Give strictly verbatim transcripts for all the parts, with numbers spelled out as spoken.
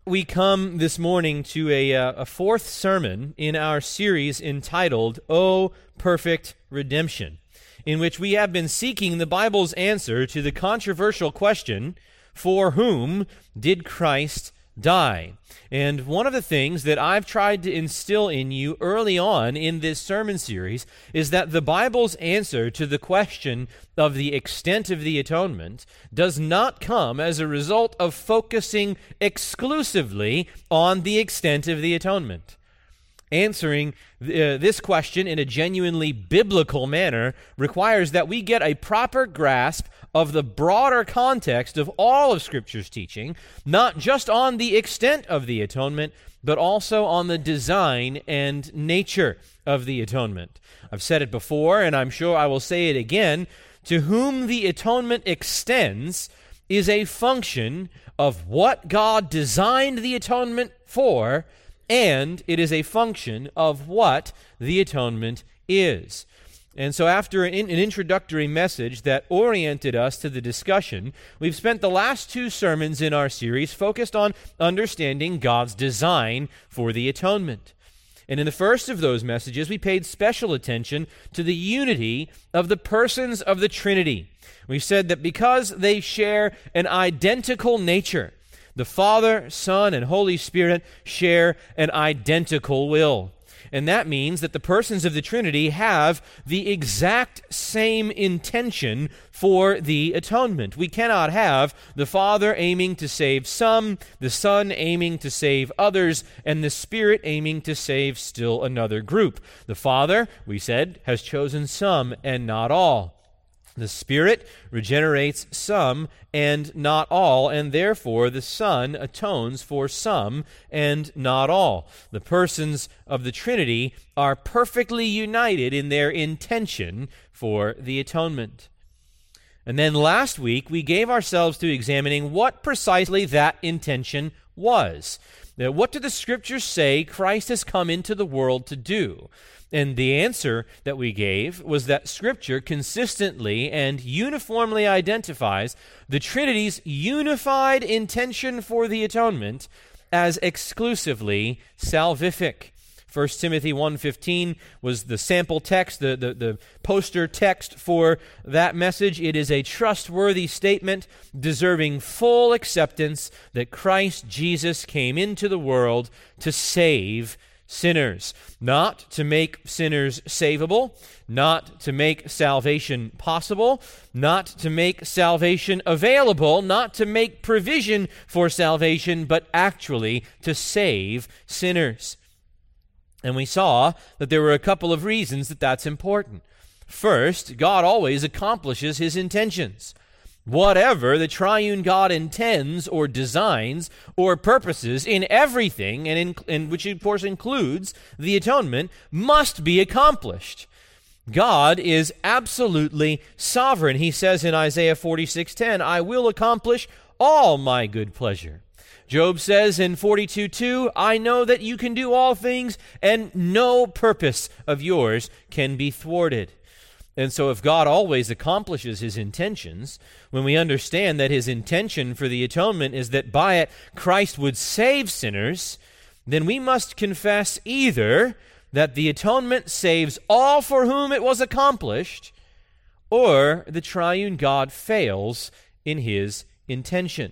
we come this morning to a, uh, a fourth sermon in our series entitled, O Perfect Redemption, in which we have been seeking the Bible's answer to the controversial question, for whom did Christ die? And one of the things that I've tried to instill in you early on in this sermon series is that the Bible's answer to the question of the extent of the atonement does not come as a result of focusing exclusively on the extent of the atonement. Answering uh, this question in a genuinely biblical manner requires that we get a proper grasp of the broader context of all of Scripture's teaching, not just on the extent of the atonement, but also on the design and nature of the atonement. I've said it before, and I'm sure I will say it again. To whom the atonement extends is a function of what God designed the atonement for, and it is a function of what the atonement is. And so after an, an introductory message that oriented us to the discussion, we've spent the last two sermons in our series focused on understanding God's design for the atonement. And in the first of those messages, we paid special attention to the unity of the persons of the Trinity. We said that because they share an identical nature, the Father, Son, and Holy Spirit share an identical will. And that means that the persons of the Trinity have the exact same intention for the atonement. We cannot have the Father aiming to save some, the Son aiming to save others, and the Spirit aiming to save still another group. The Father, we said, has chosen some and not all. The Spirit regenerates some and not all, and therefore the Son atones for some and not all. The persons of the Trinity are perfectly united in their intention for the atonement. And then last week, we gave ourselves to examining what precisely that intention was. Now, what do the Scriptures say Christ has come into the world to do? And the answer that we gave was that Scripture consistently and uniformly identifies the Trinity's unified intention for the atonement as exclusively salvific. First Timothy one fifteen was the sample text, the, the, the poster text for that message. It is a trustworthy statement deserving full acceptance that Christ Jesus came into the world to save sinners, not to make sinners savable, not to make salvation possible, not to make salvation available, not to make provision for salvation, but actually to save sinners. And we saw that there were a couple of reasons that that's important. First, God always accomplishes his intentions. Whatever the triune God intends or designs or purposes in everything, and, in, and which of course includes the atonement, must be accomplished. God is absolutely sovereign. He says in Isaiah forty-six ten, I will accomplish all my good pleasure. Job says in forty-two two, I know that you can do all things, and no purpose of yours can be thwarted. And so if God always accomplishes his intentions, when we understand that his intention for the atonement is that by it Christ would save sinners, then we must confess either that the atonement saves all for whom it was accomplished, or the triune God fails in his intention.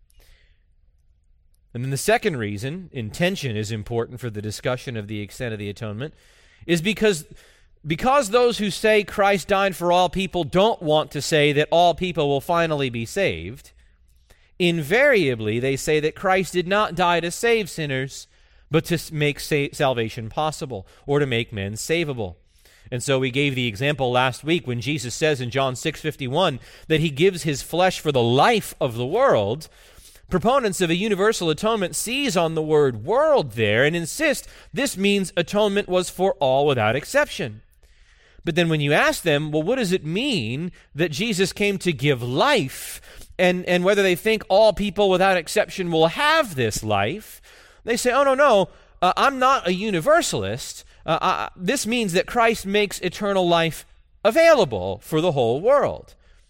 And then the second reason intention is important for the discussion of the extent of the atonement is because Because those who say Christ died for all people don't want to say that all people will finally be saved, invariably they say that Christ did not die to save sinners, but to make sa- salvation possible, or to make men savable. And so we gave the example last week when Jesus says in John six fifty-one that he gives his flesh for the life of the world. Proponents of a universal atonement seize on the word world there and insist this means atonement was for all without exception. But then when you ask them, well, what does it mean that Jesus came to give life, and, and whether they think all people without exception will have this life, they say, oh, no, no, uh, I'm not a universalist. Uh, I, this means that Christ makes eternal life available for the whole world.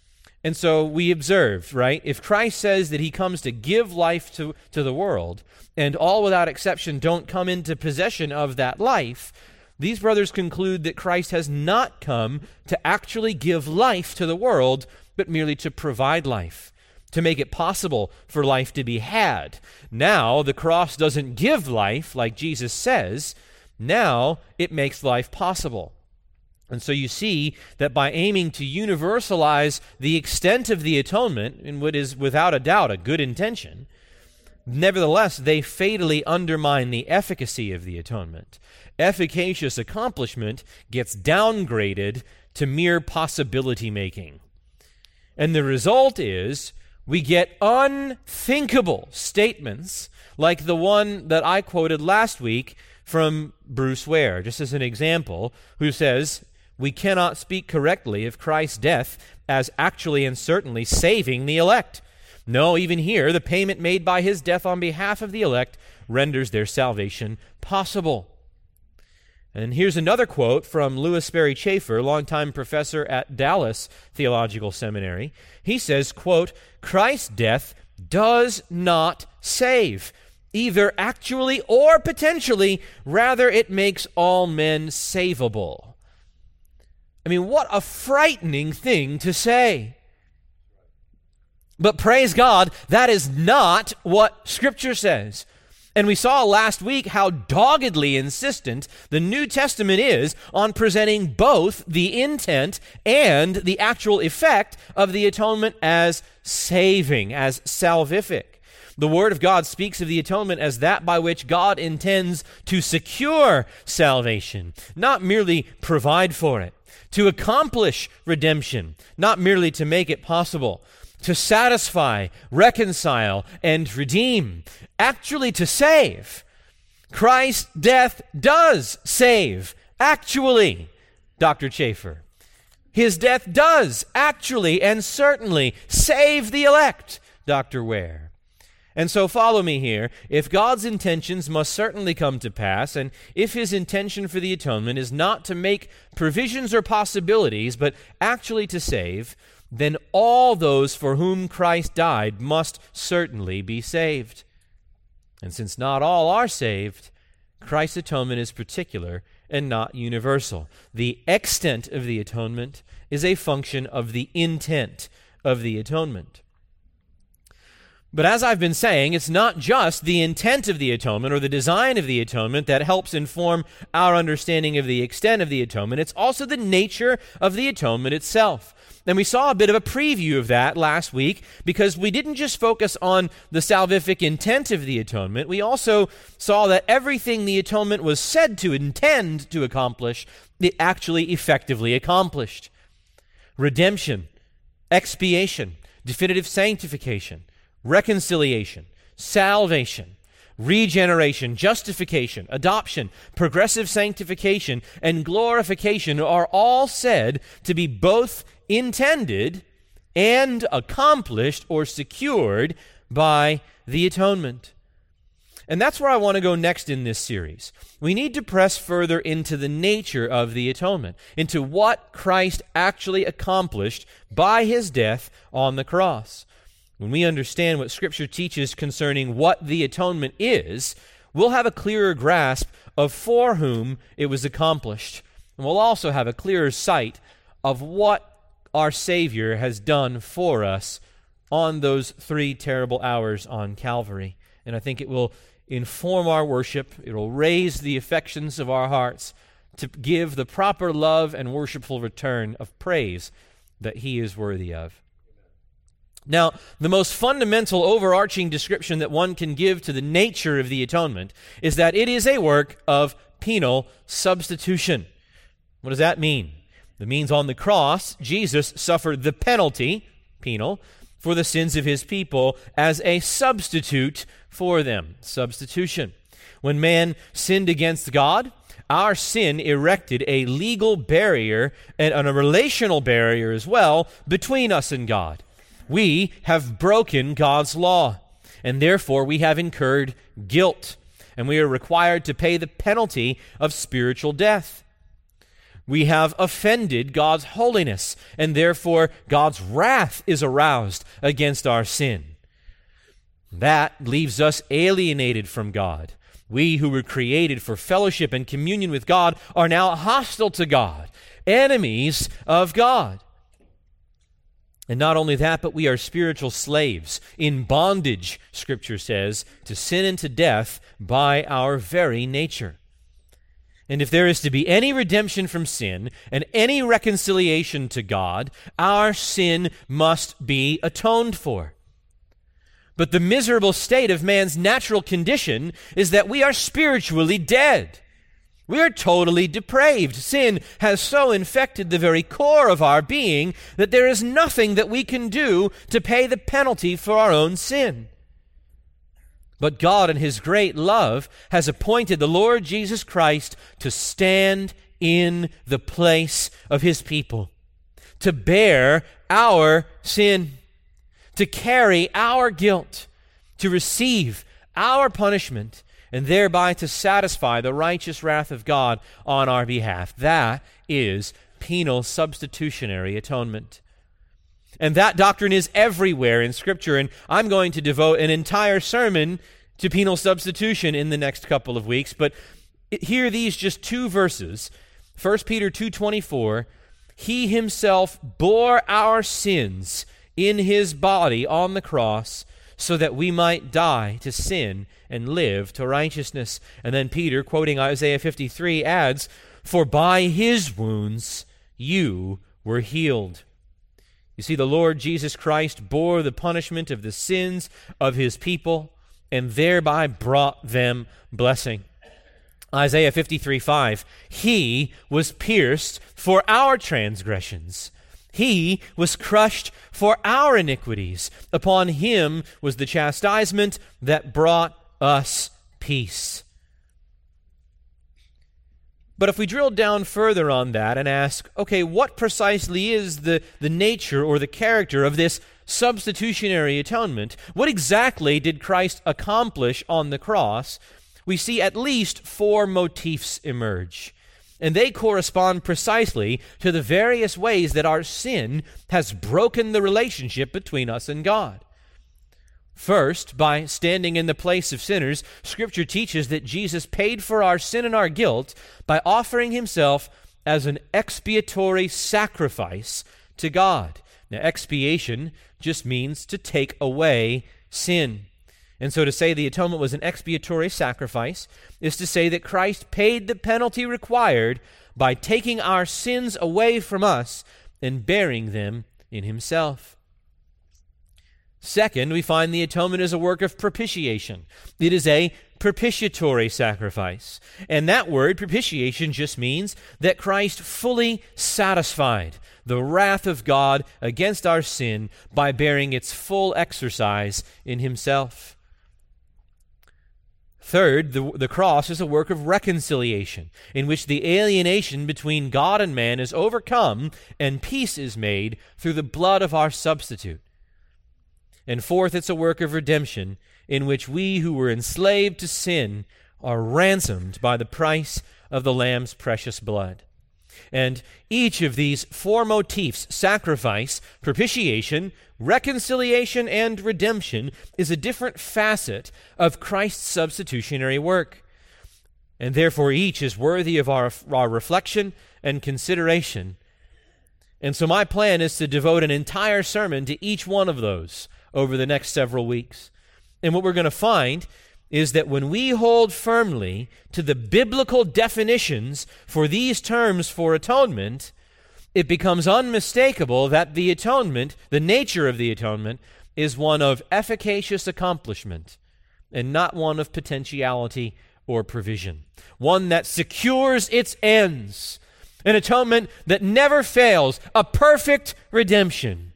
And so we observed, right? If Christ says that he comes to give life to, to the world, and all without exception don't come into possession of that life, these brothers conclude that Christ has not come to actually give life to the world, but merely to provide life, to make it possible for life to be had. Now, the cross doesn't give life, like Jesus says. Now, it makes life possible. And so you see that by aiming to universalize the extent of the atonement, in what is without a doubt a good intention, nevertheless, they fatally undermine the efficacy of the atonement. Efficacious accomplishment gets downgraded to mere possibility making. And the result is we get unthinkable statements like the one that I quoted last week from Bruce Ware, just as an example, who says, "We cannot speak correctly of Christ's death as actually and certainly saving the elect. No, even here, the payment made by his death on behalf of the elect renders their salvation possible." And here's another quote from Lewis Sperry Chafer, longtime professor at Dallas Theological Seminary. He says, quote, "Christ's death does not save, either actually or potentially. Rather, it makes all men savable." I mean, what a frightening thing to say. But praise God, that is not what Scripture says. And we saw last week how doggedly insistent the New Testament is on presenting both the intent and the actual effect of the atonement as saving, as salvific. The Word of God speaks of the atonement as that by which God intends to secure salvation, not merely provide for it, to accomplish redemption, not merely to make it possible, to satisfy, reconcile, and redeem, actually to save. Christ's death does save, actually, Doctor Chafer. His death does actually and certainly save the elect, Doctor Ware. And so follow me here. If God's intentions must certainly come to pass, and if his intention for the atonement is not to make provisions or possibilities, but actually to save, then all those for whom Christ died must certainly be saved. And since not all are saved, Christ's atonement is particular and not universal. The extent of the atonement is a function of the intent of the atonement. But as I've been saying, it's not just the intent of the atonement or the design of the atonement that helps inform our understanding of the extent of the atonement. It's also the nature of the atonement itself. And we saw a bit of a preview of that last week because we didn't just focus on the salvific intent of the atonement. We also saw that everything the atonement was said to intend to accomplish, it actually effectively accomplished. Redemption, expiation, definitive sanctification, reconciliation, salvation, regeneration, justification, adoption, progressive sanctification, and glorification are all said to be both intended and accomplished or secured by the atonement. And that's where I want to go next in this series. We need to press further into the nature of the atonement, into what Christ actually accomplished by his death on the cross. When we understand what Scripture teaches concerning what the atonement is, we'll have a clearer grasp of for whom it was accomplished. And we'll also have a clearer sight of what our Savior has done for us on those three terrible hours on Calvary. And I think it will inform our worship. It will raise the affections of our hearts to give the proper love and worshipful return of praise that he is worthy of. Now, the most fundamental overarching description that one can give to the nature of the atonement is that it is a work of penal substitution. What does that mean? It means on the cross, Jesus suffered the penalty, penal, for the sins of his people as a substitute for them. Substitution. When man sinned against God, our sin erected a legal barrier and a relational barrier as well between us and God. We have broken God's law, and therefore we have incurred guilt, and we are required to pay the penalty of spiritual death. We have offended God's holiness, and therefore God's wrath is aroused against our sin. That leaves us alienated from God. We who were created for fellowship and communion with God are now hostile to God, enemies of God. And not only that, but we are spiritual slaves, in bondage, Scripture says, to sin and to death by our very nature. And if there is to be any redemption from sin and any reconciliation to God, our sin must be atoned for. But the miserable state of man's natural condition is that we are spiritually dead. We are totally depraved. Sin has so infected the very core of our being that there is nothing that we can do to pay the penalty for our own sin. But God, in His great love, has appointed the Lord Jesus Christ to stand in the place of His people, to bear our sin, to carry our guilt, to receive our punishment, and thereby to satisfy the righteous wrath of God on our behalf. That is penal substitutionary atonement. And that doctrine is everywhere in Scripture, and I'm going to devote an entire sermon to penal substitution in the next couple of weeks. But hear these just two verses. First Peter two twenty-four, He Himself bore our sins in His body on the cross, so that we might die to sin and live to righteousness. And then Peter, quoting Isaiah fifty-three, adds, For by His wounds you were healed. You see, the Lord Jesus Christ bore the punishment of the sins of His people and thereby brought them blessing. Isaiah fifty-three five, He was pierced for our transgressions. He was crushed for our iniquities. Upon Him was the chastisement that brought us peace. But if we drill down further on that and ask, okay, what precisely is the, the nature or the character of this substitutionary atonement? What exactly did Christ accomplish on the cross? We see at least four motifs emerge. And they correspond precisely to the various ways that our sin has broken the relationship between us and God. First, by standing in the place of sinners, Scripture teaches that Jesus paid for our sin and our guilt by offering Himself as an expiatory sacrifice to God. Now, expiation just means to take away sin. And so to say the atonement was an expiatory sacrifice is to say that Christ paid the penalty required by taking our sins away from us and bearing them in Himself. Second, we find the atonement is a work of propitiation. It is a propitiatory sacrifice. And that word, propitiation, just means that Christ fully satisfied the wrath of God against our sin by bearing its full exercise in Himself. Third, the, the cross is a work of reconciliation, in which the alienation between God and man is overcome and peace is made through the blood of our substitute. And fourth, it's a work of redemption, in which we who were enslaved to sin are ransomed by the price of the Lamb's precious blood. And each of these four motifs, sacrifice, propitiation, reconciliation, and redemption, is a different facet of Christ's substitutionary work. And therefore each is worthy of our, our reflection and consideration. And so my plan is to devote an entire sermon to each one of those over the next several weeks. And what we're going to find is that when we hold firmly to the biblical definitions for these terms for atonement, it becomes unmistakable that the atonement, the nature of the atonement, is one of efficacious accomplishment and not one of potentiality or provision. One that secures its ends. An atonement that never fails. A perfect redemption.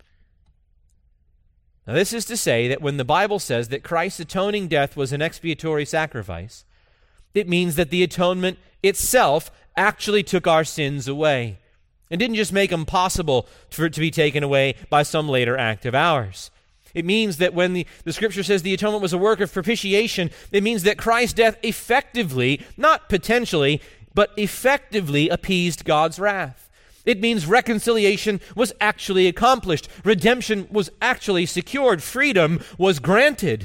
Now, this is to say that when the Bible says that Christ's atoning death was an expiatory sacrifice, it means that the atonement itself actually took our sins away and didn't just make them possible for it to be taken away by some later act of ours. It means that when the, the Scripture says the atonement was a work of propitiation, it means that Christ's death effectively, not potentially, but effectively appeased God's wrath. It means reconciliation was actually accomplished. Redemption was actually secured. Freedom was granted.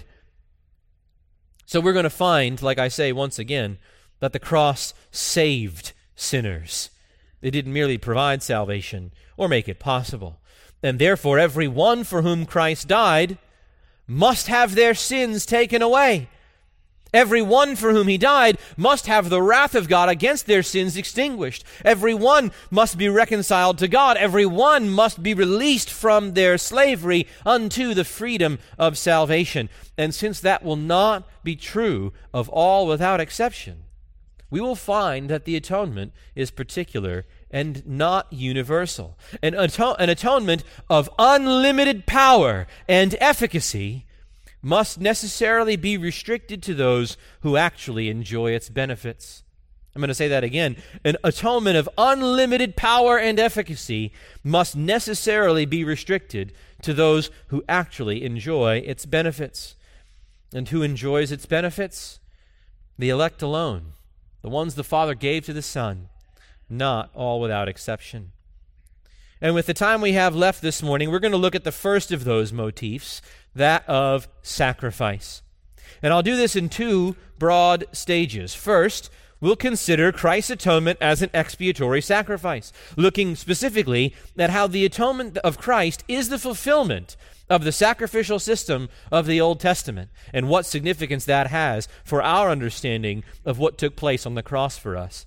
So we're going to find, like I say once again, that the cross saved sinners. It didn't merely provide salvation or make it possible. And therefore, every one for whom Christ died must have their sins taken away. Every one for whom he died must have the wrath of God against their sins extinguished. Every one must be reconciled to God. Every one must be released from their slavery unto the freedom of salvation. And since that will not be true of all without exception, we will find that the atonement is particular and not universal. An, ato- an atonement of unlimited power and efficacy must necessarily be restricted to those who actually enjoy its benefits. I'm going to say that again. An atonement of unlimited power and efficacy must necessarily be restricted to those who actually enjoy its benefits. And who enjoys its benefits? The elect alone, the ones the Father gave to the Son, not all without exception. And with the time we have left this morning, we're going to look at the first of those motifs, that of sacrifice. And I'll do this in two broad stages. First, we'll consider Christ's atonement as an expiatory sacrifice, looking specifically at how the atonement of Christ is the fulfillment of the sacrificial system of the Old Testament, and what significance that has for our understanding of what took place on the cross for us.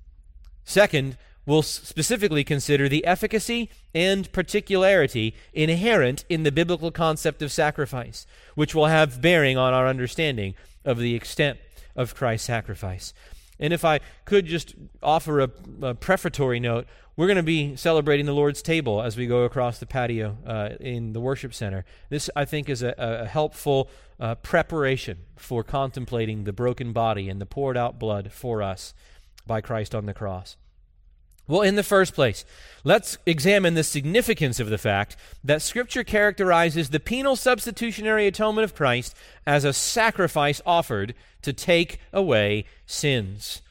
Second, we'll specifically consider the efficacy and particularity inherent in the biblical concept of sacrifice, which will have bearing on our understanding of the extent of Christ's sacrifice. And if I could just offer a, a prefatory note, we're going to be celebrating the Lord's table as we go across the patio uh, in the worship center. This, I think, is a, a helpful uh, preparation for contemplating the broken body and the poured out blood for us by Christ on the cross. Well, in the first place, let's examine the significance of the fact that Scripture characterizes the penal substitutionary atonement of Christ as a sacrifice offered to take away sins.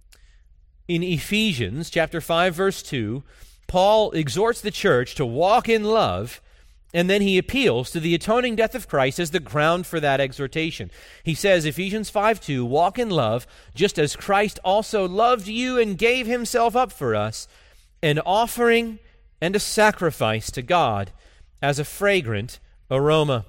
In Ephesians chapter five, verse two, Paul exhorts the church to walk in love, and then he appeals to the atoning death of Christ as the ground for that exhortation. He says, Ephesians five two, walk in love, just as Christ also loved you and gave himself up for us, an offering and a sacrifice to God as a fragrant aroma.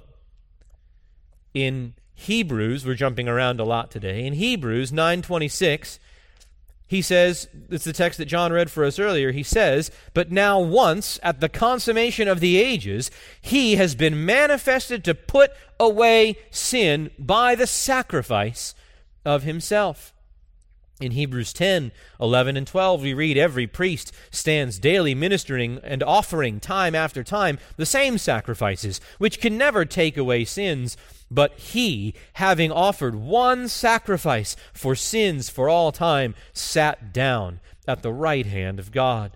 In Hebrews, we're jumping around a lot today, in Hebrews nine twenty-six, he says, it's the text that John read for us earlier, he says, but now once, at the consummation of the ages, he has been manifested to put away sin by the sacrifice of himself. In Hebrews ten, eleven, and twelve, we read, every priest stands daily ministering and offering time after time the same sacrifices, which can never take away sins. But he, having offered one sacrifice for sins for all time, sat down at the right hand of God.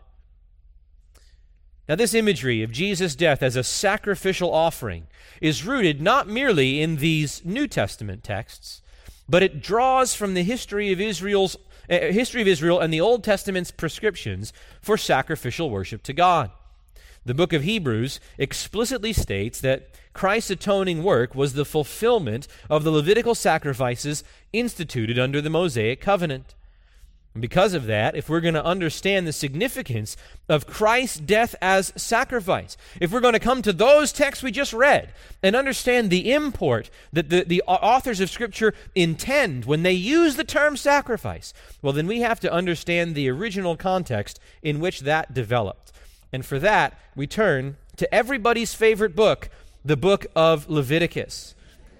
Now, this imagery of Jesus' death as a sacrificial offering is rooted not merely in these New Testament texts, but it draws from the history of Israel's uh, history of Israel and the Old Testament's prescriptions for sacrificial worship to God. The book of Hebrews explicitly states that Christ's atoning work was the fulfillment of the Levitical sacrifices instituted under the Mosaic covenant. And because of that, if we're going to understand the significance of Christ's death as sacrifice, if we're going to come to those texts we just read and understand the import that the, the authors of Scripture intend when they use the term sacrifice, well, then we have to understand the original context in which that developed. And for that, we turn to everybody's favorite book, the book of Leviticus.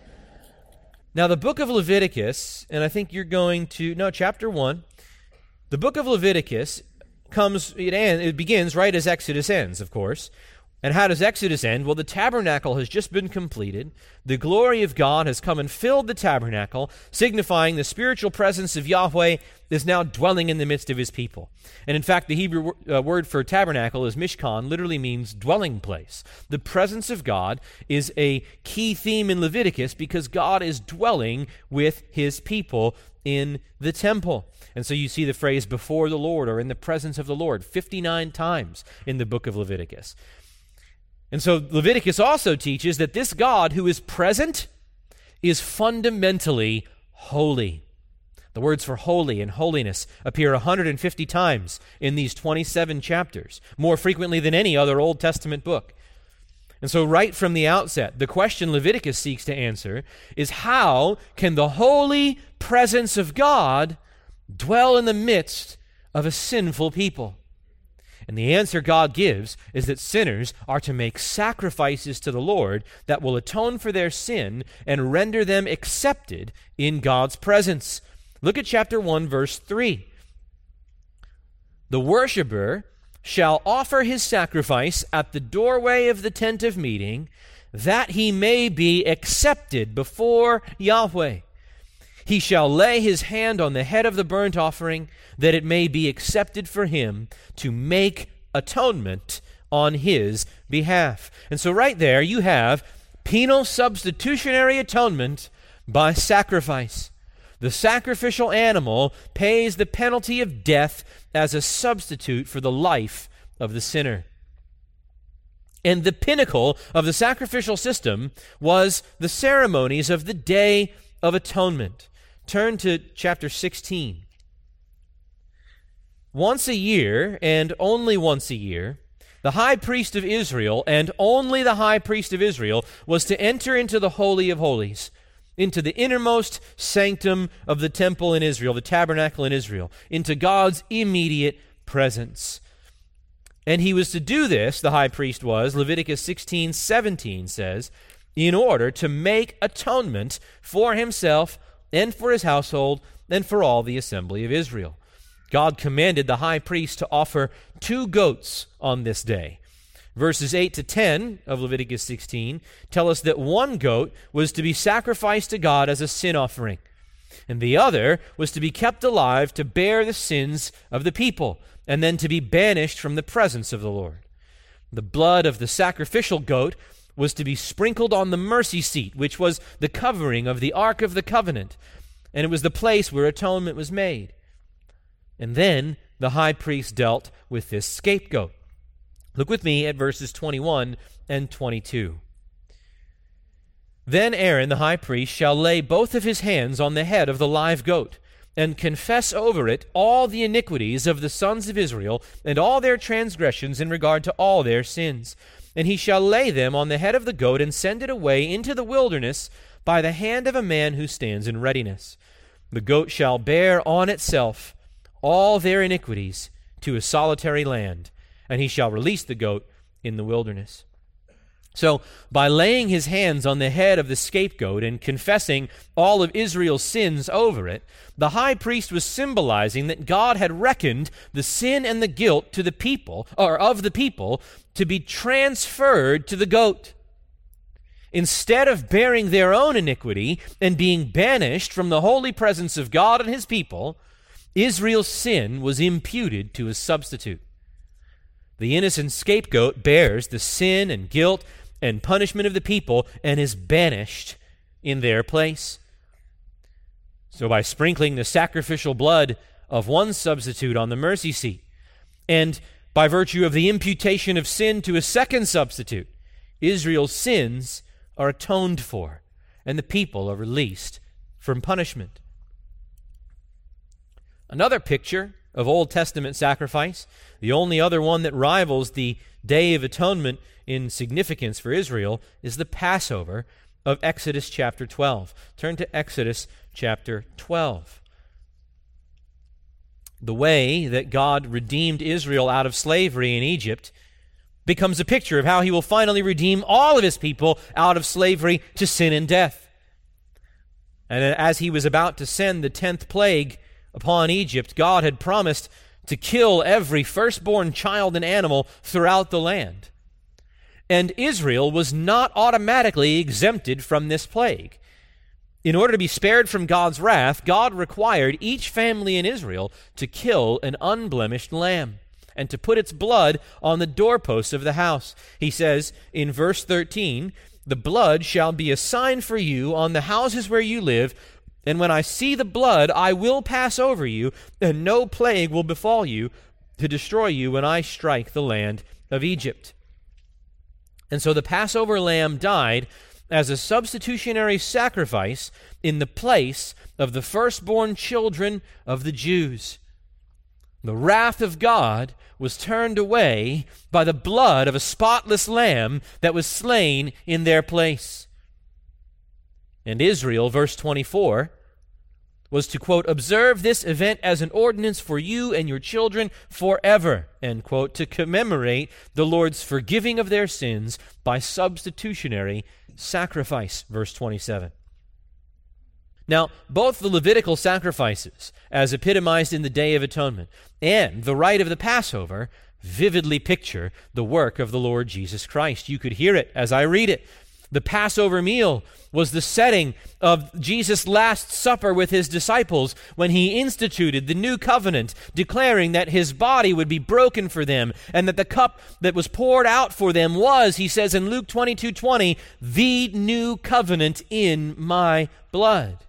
Now, the book of Leviticus, and I think you're going to, no, chapter one, the book of Leviticus comes, it, end, it begins right as Exodus ends, of course, And how does Exodus end? Well, the tabernacle has just been completed. The glory of God has come and filled the tabernacle, signifying the spiritual presence of Yahweh is now dwelling in the midst of his people. And in fact, the Hebrew uh, word for tabernacle is mishkan, literally means dwelling place. The presence of God is a key theme in Leviticus because God is dwelling with his people in the temple. And so you see the phrase before the Lord or in the presence of the Lord fifty-nine times in the book of Leviticus. And so Leviticus also teaches that this God who is present is fundamentally holy. The words for holy and holiness appear one hundred fifty times in these twenty-seven chapters, more frequently than any other Old Testament book. And so right from the outset, the question Leviticus seeks to answer is how can the holy presence of God dwell in the midst of a sinful people? And the answer God gives is that sinners are to make sacrifices to the Lord that will atone for their sin and render them accepted in God's presence. Look at chapter one, verse three. The worshiper shall offer his sacrifice at the doorway of the tent of meeting, that he may be accepted before Yahweh. He shall lay his hand on the head of the burnt offering, that it may be accepted for him to make atonement on his behalf. And so right there you have penal substitutionary atonement by sacrifice. The sacrificial animal pays the penalty of death as a substitute for the life of the sinner. And the pinnacle of the sacrificial system was the ceremonies of the Day of Atonement. Turn to chapter sixteen. Once a year, and only once a year, the high priest of Israel, and only the high priest of Israel, was to enter into the Holy of Holies, into the innermost sanctum of the temple in Israel, the tabernacle in Israel, into God's immediate presence. And he was to do this, the high priest was, Leviticus sixteen seventeen says, in order to make atonement for himself and for his household and for all the assembly of Israel. God commanded the high priest to offer two goats on this day. Verses eight to ten of Leviticus sixteen tell us that one goat was to be sacrificed to God as a sin offering, and the other was to be kept alive to bear the sins of the people, and then to be banished from the presence of the Lord. The blood of the sacrificial goat was to be sprinkled on the mercy seat, which was the covering of the Ark of the Covenant, and it was the place where atonement was made. And then the high priest dealt with this scapegoat. Look with me at verses twenty-one and twenty-two. Then Aaron the high priest shall lay both of his hands on the head of the live goat, and confess over it all the iniquities of the sons of Israel, and all their transgressions in regard to all their sins. And he shall lay them on the head of the goat, and send it away into the wilderness by the hand of a man who stands in readiness. The goat shall bear on itself all their iniquities to a solitary land, and he shall release the goat in the wilderness. So, by laying his hands on the head of the scapegoat and confessing all of Israel's sins over it, the high priest was symbolizing that God had reckoned the sin and the guilt to the people, or of the people, to be transferred to the goat. Instead of bearing their own iniquity and being banished from the holy presence of God and his people, Israel's sin was imputed to a substitute. The innocent scapegoat bears the sin and guilt and punishment of the people and is banished in their place. So by sprinkling the sacrificial blood of one substitute on the mercy seat, and by virtue of the imputation of sin to a second substitute, Israel's sins are atoned for, and the people are released from punishment. Another picture of Old Testament sacrifice, the only other one that rivals the Day of Atonement in significance for Israel, is the Passover of Exodus chapter twelve. Turn to Exodus chapter twelve. The way that God redeemed Israel out of slavery in Egypt becomes a picture of how he will finally redeem all of his people out of slavery to sin and death. And as he was about to send the tenth plague upon Egypt, God had promised to kill every firstborn child and animal throughout the land. And Israel was not automatically exempted from this plague. In order to be spared from God's wrath, God required each family in Israel to kill an unblemished lamb and to put its blood on the doorposts of the house. He says in verse thirteen, "The blood shall be a sign for you on the houses where you live, and when I see the blood, I will pass over you, and no plague will befall you to destroy you when I strike the land of Egypt." And so the Passover lamb died as a substitutionary sacrifice in the place of the firstborn children of the Jews. The wrath of God was turned away by the blood of a spotless lamb that was slain in their place. And Israel, verse twenty-four, was to, quote, "observe this event as an ordinance for you and your children forever," end quote, to commemorate the Lord's forgiving of their sins by substitutionary sacrifice, verse twenty-seven. Now, both the Levitical sacrifices, as epitomized in the Day of Atonement, and the rite of the Passover vividly picture the work of the Lord Jesus Christ. You could hear it as I read it. The Passover meal was the setting of Jesus' Last Supper with his disciples when he instituted the new covenant, declaring that his body would be broken for them and that the cup that was poured out for them was, he says in Luke twenty-two twenty, the new covenant in my blood.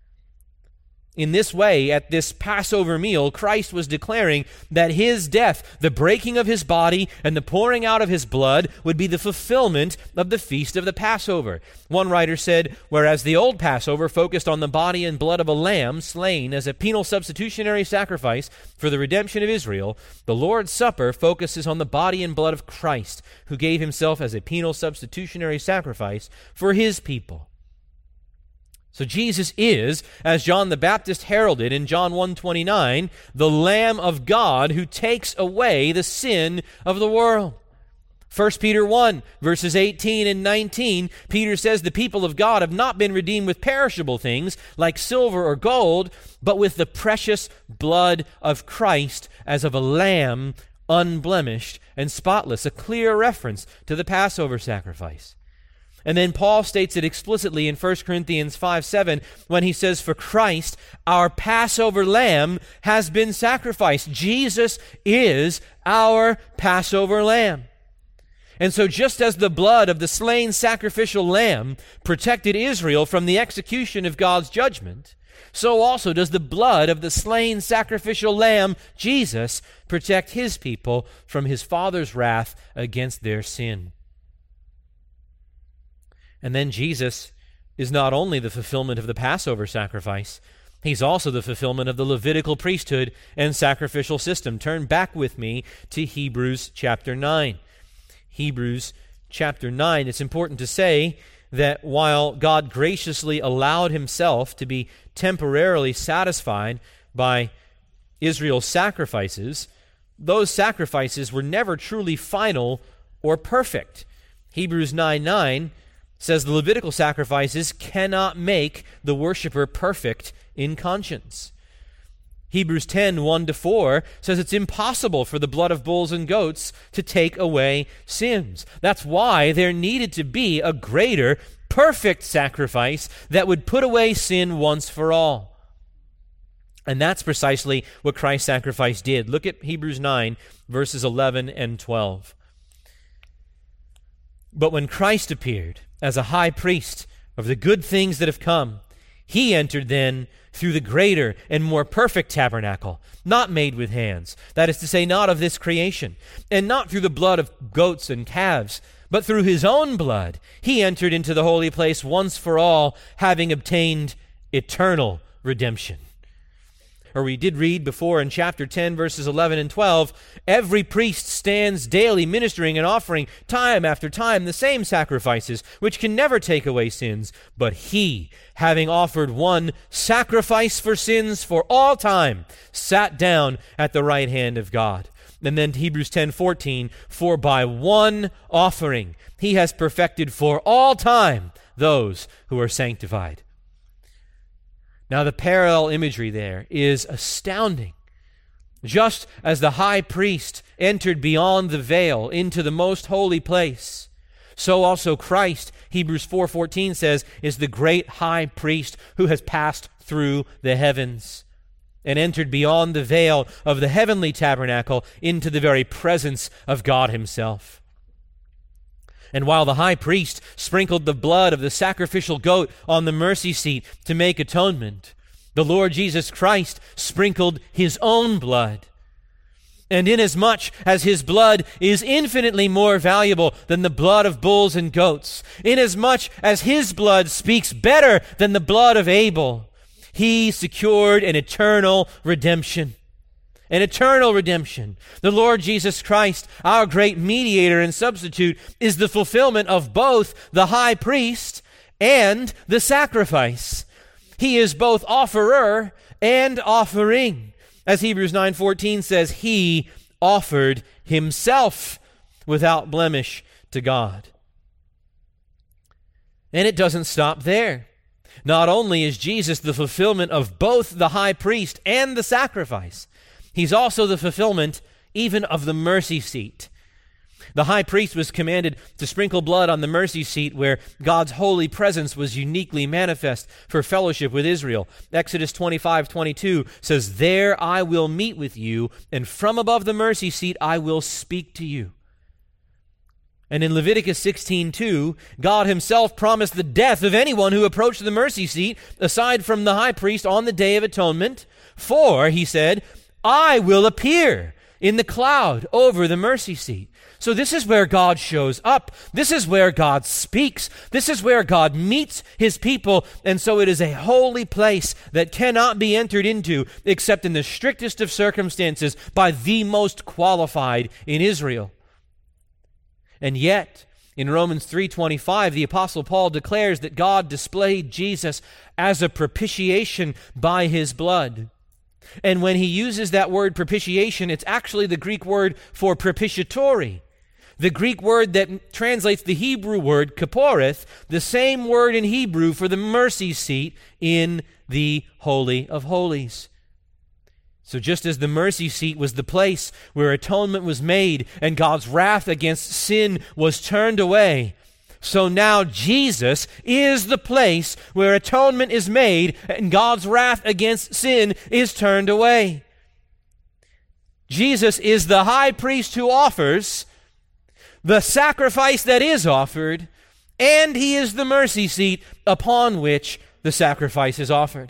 In this way, at this Passover meal, Christ was declaring that his death, the breaking of his body, and the pouring out of his blood would be the fulfillment of the feast of the Passover. One writer said, whereas the old Passover focused on the body and blood of a lamb slain as a penal substitutionary sacrifice for the redemption of Israel, the Lord's Supper focuses on the body and blood of Christ, who gave himself as a penal substitutionary sacrifice for his people. So Jesus is, as John the Baptist heralded in John one twenty-nine, the Lamb of God who takes away the sin of the world. First Peter one, verses eighteen and nineteen, Peter says the people of God have not been redeemed with perishable things like silver or gold, but with the precious blood of Christ as of a lamb, unblemished and spotless, a clear reference to the Passover sacrifice. And then Paul states it explicitly in First Corinthians five seven when he says, "For Christ, our Passover lamb, has been sacrificed." Jesus is our Passover lamb. And so just as the blood of the slain sacrificial lamb protected Israel from the execution of God's judgment, so also does the blood of the slain sacrificial lamb, Jesus, protect his people from his Father's wrath against their sin. And then Jesus is not only the fulfillment of the Passover sacrifice, he's also the fulfillment of the Levitical priesthood and sacrificial system. Turn back with me to Hebrews chapter nine. Hebrews chapter nine. It's important to say that while God graciously allowed himself to be temporarily satisfied by Israel's sacrifices, those sacrifices were never truly final or perfect. Hebrews nine nine says the Levitical sacrifices cannot make the worshiper perfect in conscience. Hebrews ten one to four says it's impossible for the blood of bulls and goats to take away sins. That's why there needed to be a greater, perfect sacrifice that would put away sin once for all. And that's precisely what Christ's sacrifice did. Look at Hebrews nine, verses eleven and twelve. "But when Christ appeared as a high priest of the good things that have come, he entered then through the greater and more perfect tabernacle, not made with hands, that is to say, not of this creation, and not through the blood of goats and calves, but through his own blood. He entered into the holy place once for all, having obtained eternal redemption." Or we did read before in chapter ten, verses eleven and twelve, "Every priest stands daily ministering and offering time after time the same sacrifices, which can never take away sins. But he, having offered one sacrifice for sins for all time, sat down at the right hand of God." And then Hebrews ten fourteen, "For by one offering he has perfected for all time those who are sanctified." Now, the parallel imagery there is astounding. Just as the high priest entered beyond the veil into the most holy place, So also Christ, Hebrews four fourteen says, is the great high priest who has passed through the heavens and entered beyond the veil of the heavenly tabernacle into the very presence of God himself. And while the high priest sprinkled the blood of the sacrificial goat on the mercy seat to make atonement, the Lord Jesus Christ sprinkled his own blood. And inasmuch as his blood is infinitely more valuable than the blood of bulls and goats, inasmuch as his blood speaks better than the blood of Abel, he secured an eternal redemption. An eternal redemption. The Lord Jesus Christ, our great mediator and substitute, is the fulfillment of both the high priest and the sacrifice. He is both offerer and offering. As Hebrews nine fourteen says, he offered himself without blemish to God. And it doesn't stop there. Not only is Jesus the fulfillment of both the high priest and the sacrifice, he's also the fulfillment even of the mercy seat. The high priest was commanded to sprinkle blood on the mercy seat where God's holy presence was uniquely manifest for fellowship with Israel. Exodus twenty-five twenty-two says, "There I will meet with you, and from above the mercy seat I will speak to you." And in Leviticus sixteen two, God himself promised the death of anyone who approached the mercy seat, aside from the high priest on the Day of Atonement. For, he said, I will appear in the cloud over the mercy seat. So this is where God shows up. This is where God speaks. This is where God meets his people. And so it is a holy place that cannot be entered into except in the strictest of circumstances by the most qualified in Israel. And yet, in Romans three twenty-five, the Apostle Paul declares that God displayed Jesus as a propitiation by his blood. And when he uses that word propitiation, it's actually the Greek word for propitiatory. The Greek word that translates the Hebrew word kaporeth, the same word in Hebrew for the mercy seat in the Holy of Holies. So just as the mercy seat was the place where atonement was made and God's wrath against sin was turned away, so now Jesus is the place where atonement is made and God's wrath against sin is turned away. Jesus is the high priest who offers the sacrifice that is offered, and he is the mercy seat upon which the sacrifice is offered.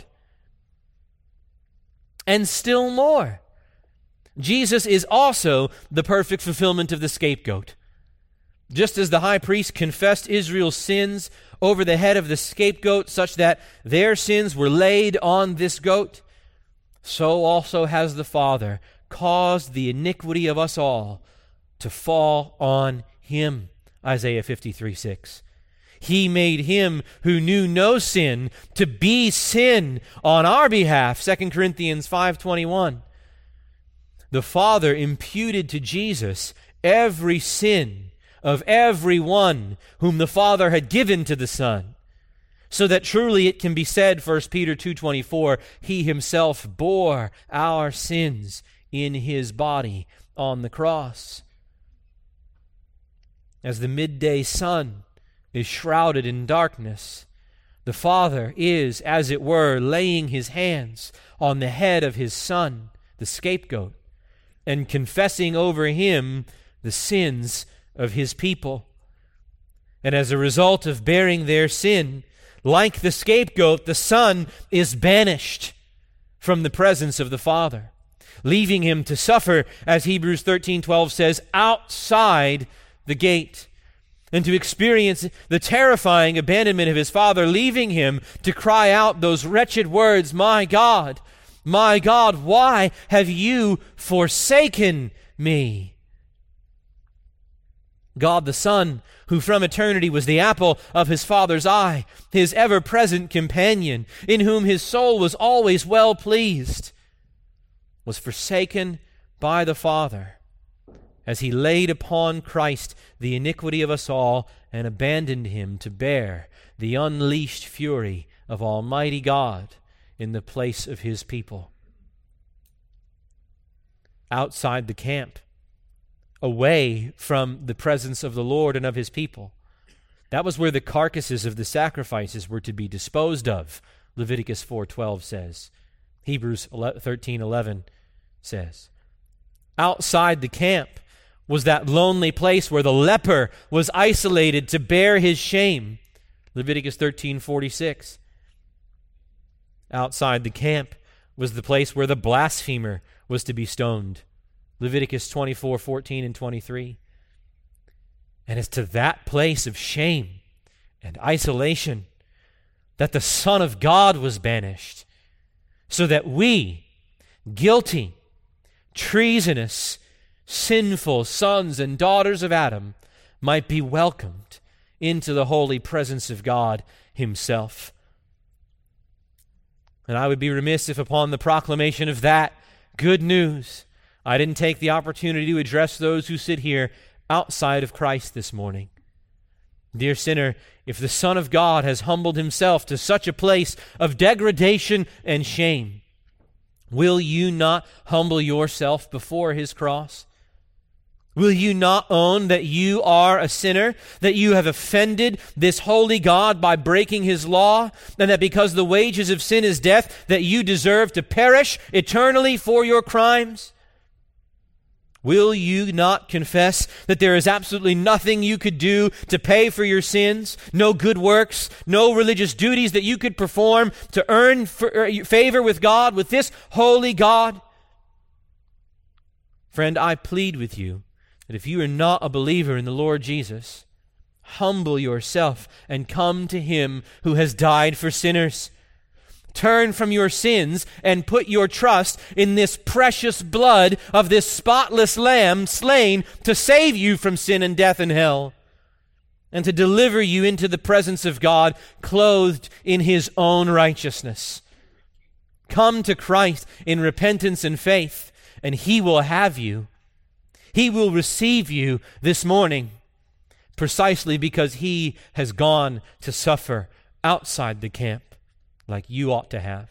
And still more, Jesus is also the perfect fulfillment of the scapegoat. Just as the high priest confessed Israel's sins over the head of the scapegoat such that their sins were laid on this goat, so also has the Father caused the iniquity of us all to fall on him. Isaiah fifty-three six. He made him who knew no sin to be sin on our behalf. Second Corinthians five twenty-one. The Father imputed to Jesus every sin of every one whom the Father had given to the Son, so that truly it can be said, First Peter two twenty-four, he himself bore our sins in his body on the cross. As the midday sun is shrouded in darkness, the Father is, as it were, laying his hands on the head of his Son, the scapegoat, and confessing over him the sins of his people. And as a result of bearing their sin, like the scapegoat, the Son is banished from the presence of the Father, leaving him to suffer, as Hebrews thirteen twelve says, outside the gate, and to experience the terrifying abandonment of his Father, leaving him to cry out those wretched words, "My God, my God, why have you forsaken me?" God the Son, who from eternity was the apple of his Father's eye, his ever-present companion, in whom his soul was always well pleased, was forsaken by the Father as he laid upon Christ the iniquity of us all and abandoned him to bear the unleashed fury of Almighty God in the place of his people. Outside the camp, away from the presence of the Lord and of his people, That was where the carcasses of the sacrifices were to be disposed of, Leviticus four twelve says. Hebrews thirteen eleven says. Outside the camp was that lonely place where the leper was isolated to bear his shame, Leviticus thirteen forty-six. Outside the camp was the place where the blasphemer was to be stoned, Leviticus twenty-four fourteen and twenty-three. And it's to that place of shame and isolation that the Son of God was banished, so that we, guilty, treasonous, sinful sons and daughters of Adam, might be welcomed into the holy presence of God himself. And I would be remiss if upon the proclamation of that good news, I didn't take the opportunity to address those who sit here outside of Christ this morning. Dear sinner, if the Son of God has humbled himself to such a place of degradation and shame, will you not humble yourself before his cross? Will you not own that you are a sinner, that you have offended this holy God by breaking his law, and that because the wages of sin is death, that you deserve to perish eternally for your crimes? Will you not confess that there is absolutely nothing you could do to pay for your sins, no good works, no religious duties that you could perform to earn favor with God, with this holy God? Friend, I plead with you that if you are not a believer in the Lord Jesus, humble yourself and come to him who has died for sinners. Turn from your sins and put your trust in this precious blood of this spotless lamb slain to save you from sin and death and hell, and to deliver you into the presence of God clothed in his own righteousness. Come to Christ in repentance and faith, and he will have you. He will receive you this morning precisely because he has gone to suffer outside the camp like you ought to have.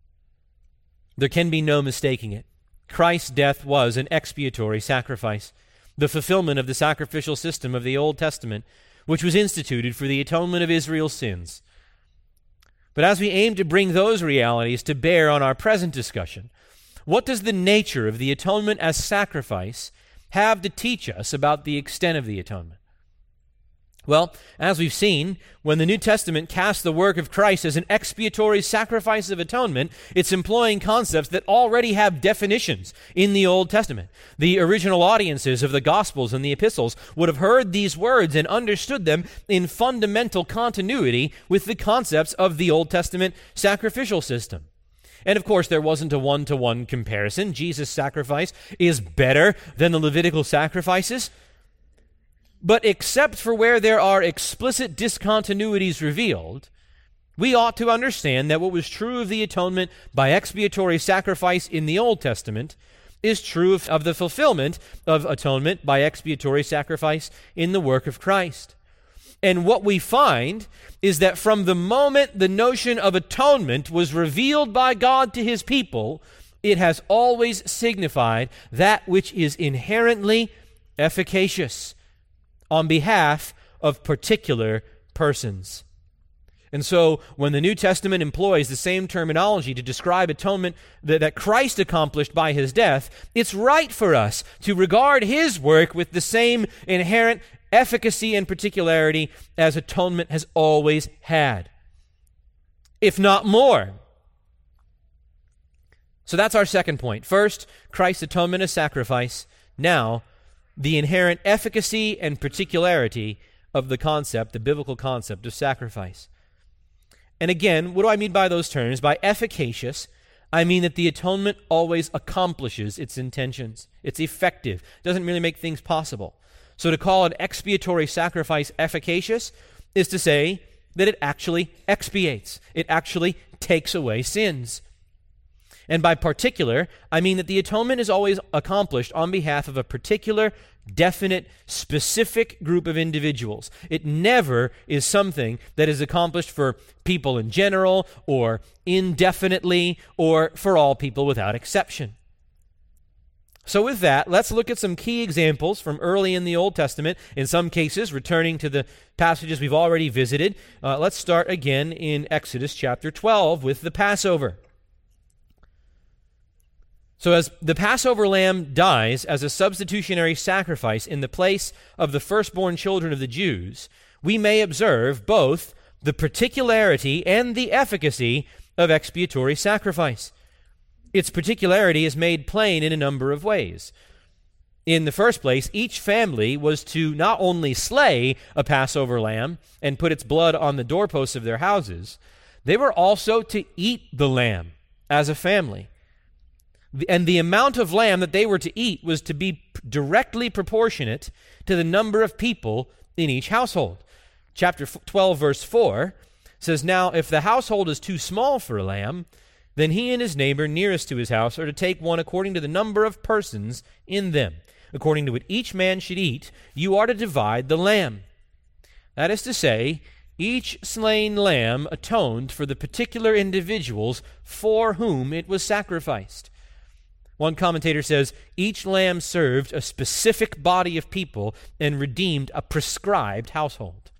There can be no mistaking it. Christ's death was an expiatory sacrifice, the fulfillment of the sacrificial system of the Old Testament, which was instituted for the atonement of Israel's sins. But as we aim to bring those realities to bear on our present discussion, what does the nature of the atonement as sacrifice have to teach us about the extent of the atonement? Well, as we've seen, when the New Testament casts the work of Christ as an expiatory sacrifice of atonement, it's employing concepts that already have definitions in the Old Testament. The original audiences of the Gospels and the Epistles would have heard these words and understood them in fundamental continuity with the concepts of the Old Testament sacrificial system. And of course, there wasn't a one-to-one comparison. Jesus' sacrifice is better than the Levitical sacrifices. But except for where there are explicit discontinuities revealed, we ought to understand that what was true of the atonement by expiatory sacrifice in the Old Testament is true of, of the fulfillment of atonement by expiatory sacrifice in the work of Christ. And what we find is that from the moment the notion of atonement was revealed by God to his people, it has always signified that which is inherently efficacious on behalf of particular persons. And so when the New Testament employs the same terminology to describe atonement that, that Christ accomplished by his death, it's right for us to regard his work with the same inherent efficacy and particularity as atonement has always had, if not more. So that's our second point. First, Christ's atonement as sacrifice. Now, the inherent efficacy and particularity of the concept, the biblical concept of sacrifice. And again, what do I mean by those terms? By efficacious, I mean that the atonement always accomplishes its intentions. It's effective. It doesn't really make things possible. So to call an expiatory sacrifice efficacious is to say that it actually expiates. It actually takes away sins. And by particular, I mean that the atonement is always accomplished on behalf of a particular, definite, specific group of individuals. It never is something that is accomplished for people in general, or indefinitely, or for all people without exception. So with that, let's look at some key examples from early in the Old Testament, in some cases returning to the passages we've already visited. Uh, let's start again in Exodus chapter twelve with the Passover. So as the Passover lamb dies as a substitutionary sacrifice in the place of the firstborn children of the Jews, we may observe both the particularity and the efficacy of expiatory sacrifice. Its particularity is made plain in a number of ways. In the first place, each family was to not only slay a Passover lamb and put its blood on the doorposts of their houses, they were also to eat the lamb as a family. And the amount of lamb that they were to eat was to be directly proportionate to the number of people in each household. Chapter twelve, verse four says, "Now if the household is too small for a lamb, then he and his neighbor nearest to his house are to take one according to the number of persons in them. According to what each man should eat, you are to divide the lamb." That is to say, each slain lamb atoned for the particular individuals for whom it was sacrificed. One commentator says, each lamb served a specific body of people and redeemed a prescribed household.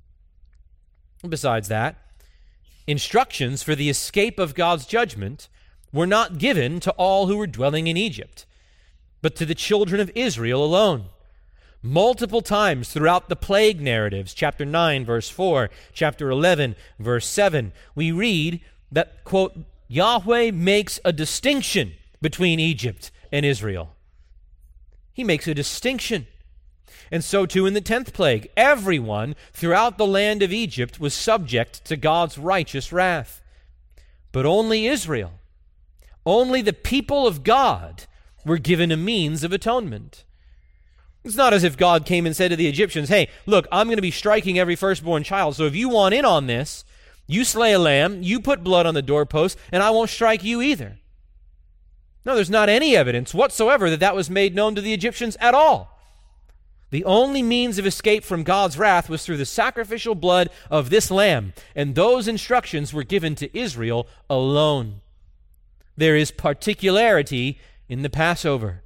Besides that, instructions for the escape of God's judgment were not given to all who were dwelling in Egypt, but to the children of Israel alone. Multiple times throughout the plague narratives, chapter nine, verse four, chapter eleven, verse seven, we read that, quote, Yahweh makes a distinction between Egypt and Israel. He makes a distinction. And so too in the tenth plague, everyone throughout the land of Egypt was subject to God's righteous wrath. But only Israel, only the people of God were given a means of atonement. It's not as if God came and said to the Egyptians, hey, look, I'm going to be striking every firstborn child, so if you want in on this, you slay a lamb, you put blood on the doorpost, and I won't strike you either. No, there's not any evidence whatsoever that that was made known to the Egyptians at all. The only means of escape from God's wrath was through the sacrificial blood of this lamb, and those instructions were given to Israel alone. There is particularity in the Passover.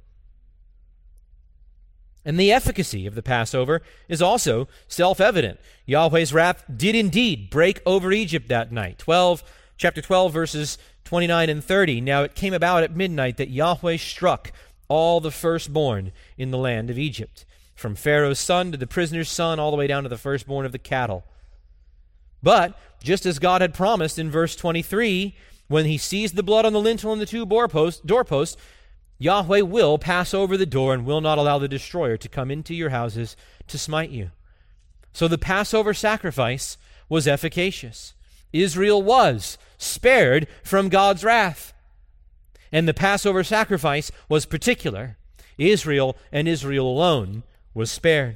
And the efficacy of the Passover is also self-evident. Yahweh's wrath did indeed break over Egypt that night. twelve, chapter twelve, verses twenty-nine and thirty. Now it came about at midnight that Yahweh struck all the firstborn in the land of Egypt, from Pharaoh's son to the prisoner's son, all the way down to the firstborn of the cattle. But, just as God had promised in verse twenty-three, when he sees the blood on the lintel and the two doorposts, doorposts, Yahweh will pass over the door and will not allow the destroyer to come into your houses to smite you. So the Passover sacrifice was efficacious. Israel was spared from God's wrath. And the Passover sacrifice was particular. Israel and Israel alone was spared.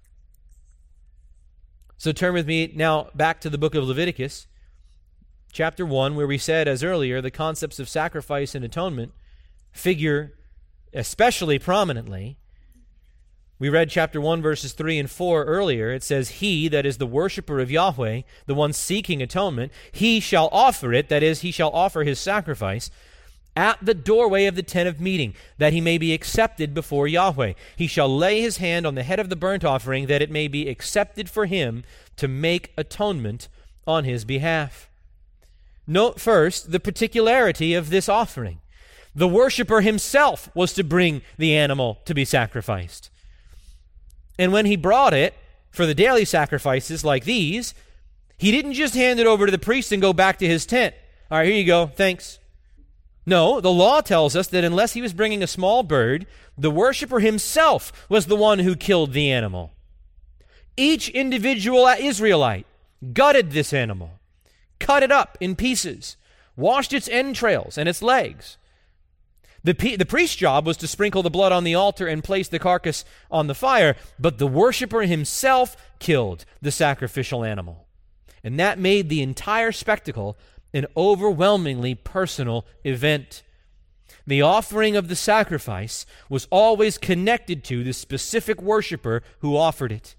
So turn with me now back to the book of Leviticus, chapter one, where we said, as earlier, the concepts of sacrifice and atonement figure especially prominently. We read chapter one, verses three and four earlier. It says, he, that is the worshiper of Yahweh, the one seeking atonement, he shall offer it, that is, he shall offer his sacrifice, at the doorway of the tent of meeting, that he may be accepted before Yahweh. He shall lay his hand on the head of the burnt offering, that it may be accepted for him to make atonement on his behalf. Note first the particularity of this offering. The worshiper himself was to bring the animal to be sacrificed. And when he brought it for the daily sacrifices like these, he didn't just hand it over to the priest and go back to his tent. All right, here you go, thanks. No, the law tells us that unless he was bringing a small bird, the worshiper himself was the one who killed the animal. Each individual Israelite gutted this animal, cut it up in pieces, washed its entrails and its legs. The, the priest's job was to sprinkle the blood on the altar and place the carcass on the fire, but the worshiper himself killed the sacrificial animal. And that made the entire spectacle an overwhelmingly personal event. The offering of the sacrifice was always connected to the specific worshiper who offered it.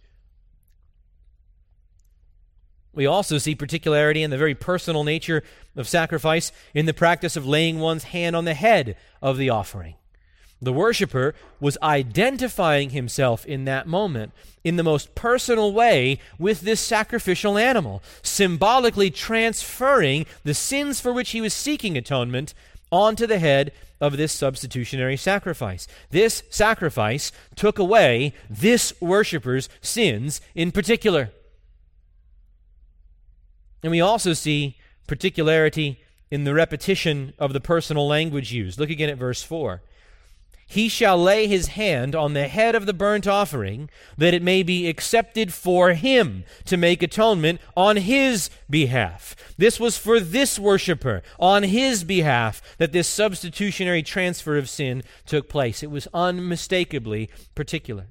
We also see particularity in the very personal nature of sacrifice in the practice of laying one's hand on the head of the offering. The worshiper was identifying himself in that moment in the most personal way with this sacrificial animal, symbolically transferring the sins for which he was seeking atonement onto the head of this substitutionary sacrifice. This sacrifice took away this worshiper's sins in particular. And we also see particularity in the repetition of the personal language used. Look again at verse four. He shall lay his hand on the head of the burnt offering, that it may be accepted for him to make atonement on his behalf. This was for this worshiper, on his behalf, that this substitutionary transfer of sin took place. It was unmistakably particular.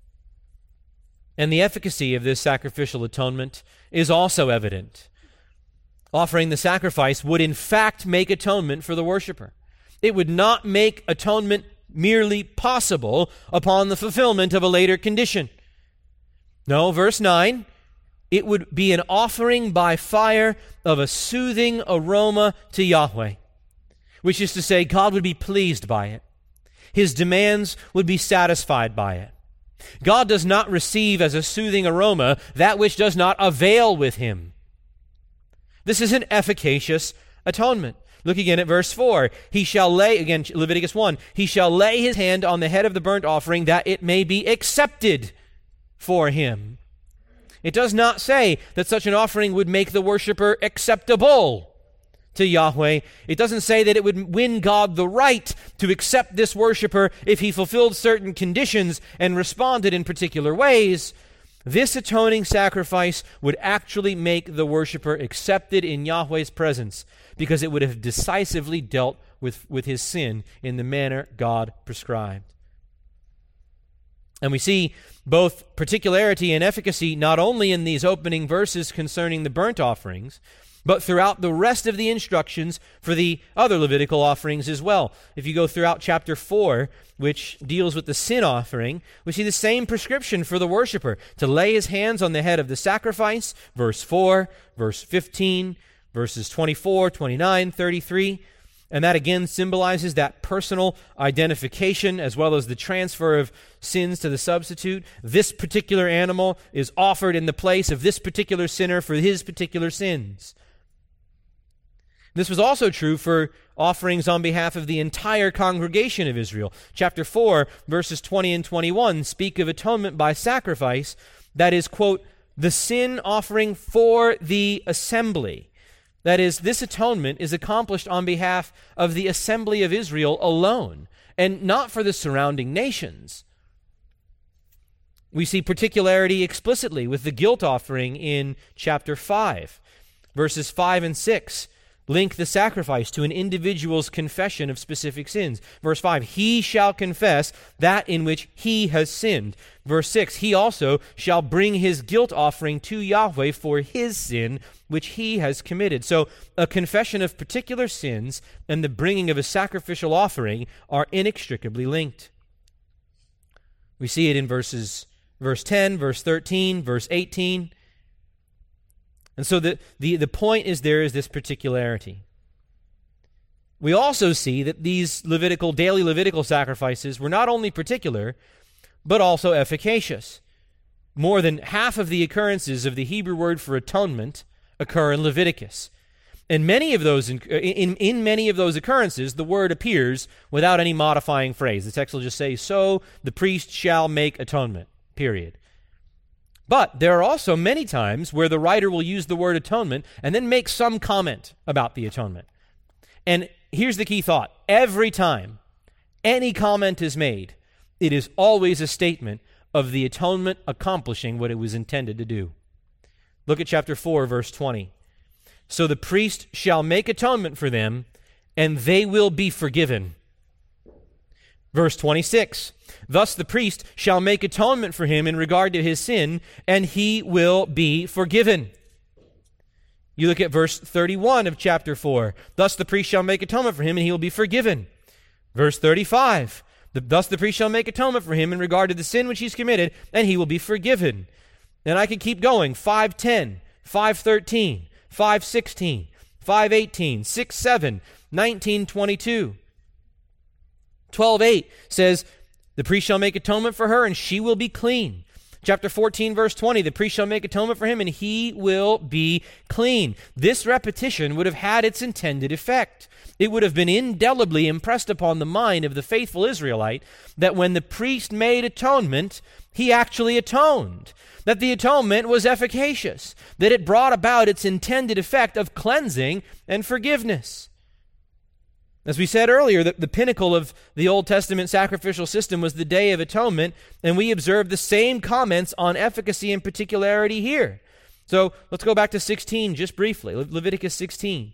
And the efficacy of this sacrificial atonement is also evident. Offering the sacrifice would in fact make atonement for the worshiper. It would not make atonement merely possible upon the fulfillment of a later condition. No, verse nine, it would be an offering by fire of a soothing aroma to Yahweh, which is to say, God would be pleased by it. His demands would be satisfied by it. God does not receive as a soothing aroma that which does not avail with him. This is an efficacious atonement. Look again at verse four. He shall lay, again, Leviticus one, he shall lay his hand on the head of the burnt offering that it may be accepted for him. It does not say that such an offering would make the worshiper acceptable to Yahweh. It doesn't say that it would win God the right to accept this worshiper if he fulfilled certain conditions and responded in particular ways. This atoning sacrifice would actually make the worshiper accepted in Yahweh's presence, because it would have decisively dealt with, with his sin in the manner God prescribed. And we see both particularity and efficacy not only in these opening verses concerning the burnt offerings, but throughout the rest of the instructions for the other Levitical offerings as well. If you go throughout chapter four, which deals with the sin offering, we see the same prescription for the worshiper, to lay his hands on the head of the sacrifice, verse four, verse fifteen, verses twenty-four, twenty-nine, thirty-three, and that again symbolizes that personal identification as well as the transfer of sins to the substitute. This particular animal is offered in the place of this particular sinner for his particular sins. This was also true for offerings on behalf of the entire congregation of Israel. Chapter four, verses twenty and twenty-one speak of atonement by sacrifice, that is, quote, the sin offering for the assembly. That is, this atonement is accomplished on behalf of the assembly of Israel alone, and not for the surrounding nations. We see particularity explicitly with the guilt offering in chapter five. Verses five and six link the sacrifice to an individual's confession of specific sins. Verse five, he shall confess that in which he has sinned. Verse six, he also shall bring his guilt offering to Yahweh for his sin which he has committed. So a confession of particular sins and the bringing of a sacrificial offering are inextricably linked. We see it in verses verse ten, verse thirteen, verse eighteen. And so the, the, the point is there is this particularity. We also see that these Levitical, daily Levitical sacrifices were not only particular, but also efficacious. More than half of the occurrences of the Hebrew word for atonement occur in Leviticus. And many of those, in, in, in many of those occurrences, the word appears without any modifying phrase. The text will just say, so the priest shall make atonement, period. But there are also many times where the writer will use the word atonement and then make some comment about the atonement. And here's the key thought. Every time any comment is made, it is always a statement of the atonement accomplishing what it was intended to do. Look at chapter four, verse twenty. So the priest shall make atonement for them, and they will be forgiven. Verse twenty-six, thus the priest shall make atonement for him in regard to his sin, and he will be forgiven. You look at verse thirty-one of chapter four. Thus the priest shall make atonement for him, and he will be forgiven. Verse thirty-five, thus the priest shall make atonement for him in regard to the sin which he's committed, and he will be forgiven. And I could keep going. five ten, five thirteen, five sixteen, five eighteen, six seven, nineteen twenty-two. twelve eight says, the priest shall make atonement for her, and she will be clean. Chapter fourteen, verse twenty, the priest shall make atonement for him, and he will be clean. This repetition would have had its intended effect. It would have been indelibly impressed upon the mind of the faithful Israelite that when the priest made atonement, he actually atoned, that the atonement was efficacious, that it brought about its intended effect of cleansing and forgiveness. As we said earlier, the, the pinnacle of the Old Testament sacrificial system was the Day of Atonement, and we observe the same comments on efficacy and particularity here. So let's go back to sixteen just briefly, Le- Leviticus sixteen.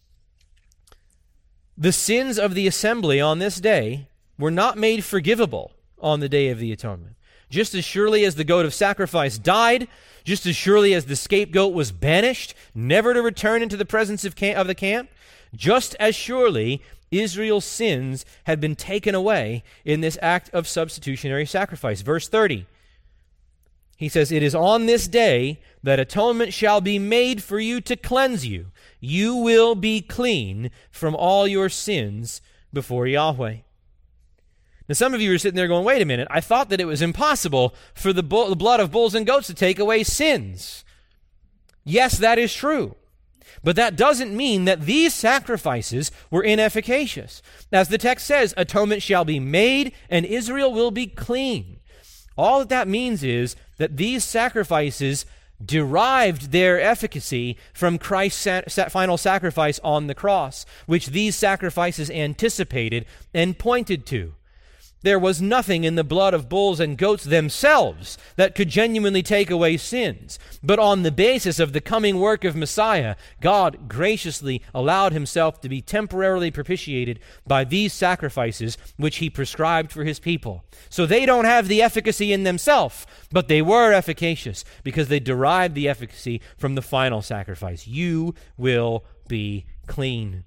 The sins of the assembly on this day were not made forgivable on the Day of the Atonement. Just as surely as the goat of sacrifice died, just as surely as the scapegoat was banished, never to return into the presence of, camp, of the camp, just as surely Israel's sins had been taken away in this act of substitutionary sacrifice. Verse thirty, he says, it is on this day that atonement shall be made for you to cleanse you. You will be clean from all your sins before Yahweh. Now, some of you are sitting there going, wait a minute, I thought that it was impossible for the, bull, the blood of bulls and goats to take away sins. Yes, that is true. But that doesn't mean that these sacrifices were inefficacious. As the text says, atonement shall be made and Israel will be clean. All that that means is that these sacrifices derived their efficacy from Christ's sa- sa- final sacrifice on the cross, which these sacrifices anticipated and pointed to. There was nothing in the blood of bulls and goats themselves that could genuinely take away sins. But on the basis of the coming work of Messiah, God graciously allowed himself to be temporarily propitiated by these sacrifices which he prescribed for his people. So they don't have the efficacy in themselves, but they were efficacious because they derived the efficacy from the final sacrifice. You will be clean.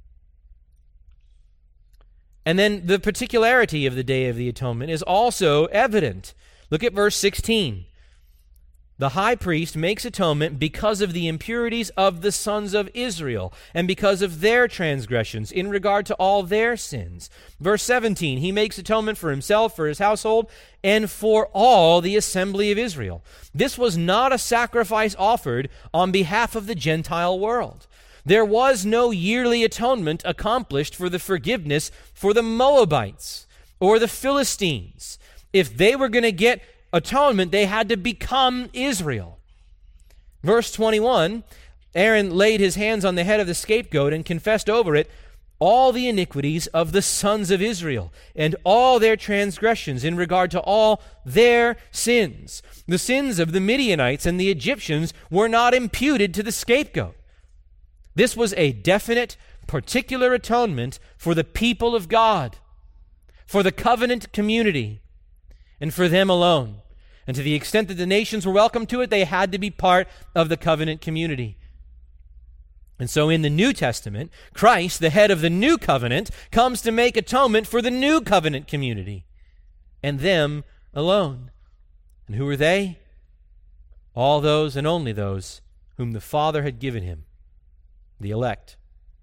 And then the particularity of the Day of the Atonement is also evident. Look at verse sixteen. The high priest makes atonement because of the impurities of the sons of Israel and because of their transgressions in regard to all their sins. Verse seventeen, he makes atonement for himself, for his household, and for all the assembly of Israel. This was not a sacrifice offered on behalf of the Gentile world. There was no yearly atonement accomplished for the forgiveness for the Moabites or the Philistines. If they were going to get atonement, they had to become Israel. Verse twenty-one, Aaron laid his hands on the head of the scapegoat and confessed over it all the iniquities of the sons of Israel and all their transgressions in regard to all their sins. The sins of the Midianites and the Egyptians were not imputed to the scapegoat. This was a definite, particular atonement for the people of God, for the covenant community, and for them alone. And to the extent that the nations were welcome to it, they had to be part of the covenant community. And so in the New Testament, Christ, the head of the new covenant, comes to make atonement for the new covenant community, and them alone. And who are they? All those and only those whom the Father had given him. The elect.